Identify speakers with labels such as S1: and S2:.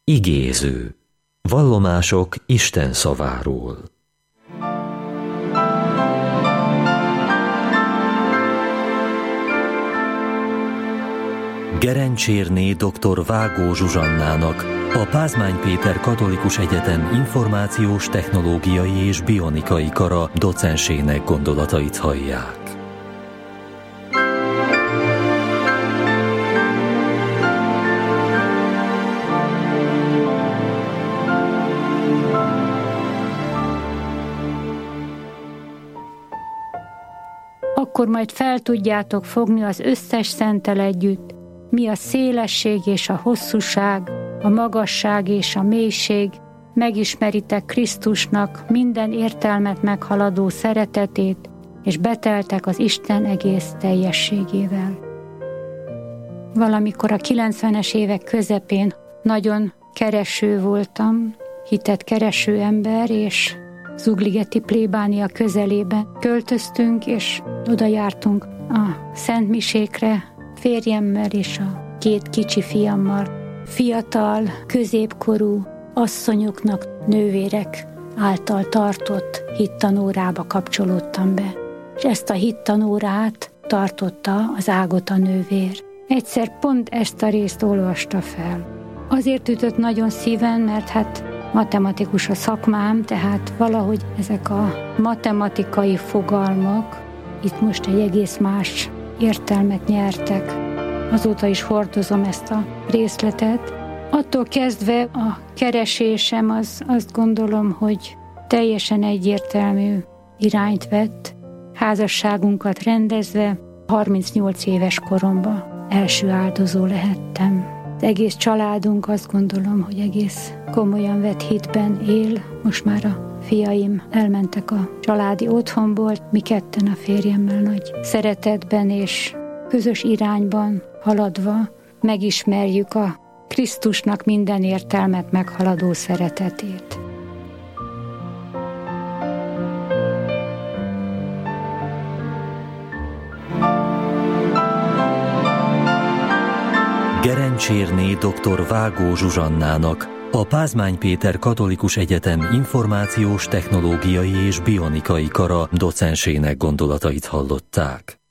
S1: Igéző. Vallomások Isten szaváról. Gerencsérné dr. Vágó Zsuzsannának, a Pázmány Péter Katolikus Egyetem Információs Technológiai és Bionikai Kara docensének gondolatait hallják.
S2: Akkor majd fel tudjátok fogni az összes szenttel együtt, mi a szélesség és a hosszúság, a magasság és a mélység, megismeritek Krisztusnak minden értelmet meghaladó szeretetét, és beteltek az Isten egész teljességével. Valamikor a 90-es évek közepén nagyon kereső voltam, hitet kereső ember, és Zugligeti plébánia közelében költöztünk, és oda jártunk a szentmisékre férjemmel és a 2 kicsi fiammal. Fiatal, középkorú asszonyoknak, nővérek által tartott hittanórába kapcsolódtam be. És ezt a hittanórát tartotta az Ágota nővér. Egyszer pont ezt a részt olvasta fel. Azért ütött nagyon szíven, mert matematikus a szakmám, tehát valahogy ezek a matematikai fogalmak itt most egy egész más értelmet nyertek. Azóta is hordozom ezt a részletet. Attól kezdve a keresésem azt gondolom, hogy teljesen egyértelmű irányt vett. Házasságunkat rendezve 38 éves koromban első áldozó lehettem. Az egész családunk azt gondolom, hogy egész komolyan vett hitben él. Most már a fiaim elmentek a családi otthonból, mi ketten a férjemmel nagy szeretetben és közös irányban haladva megismerjük a Krisztusnak minden értelmet meghaladó szeretetét.
S1: Gerencsérné dr. Vágó Zsuzsannának, a Pázmány Péter Katolikus Egyetem Információs Technológiai és Bionikai Kara docensének gondolatait hallották.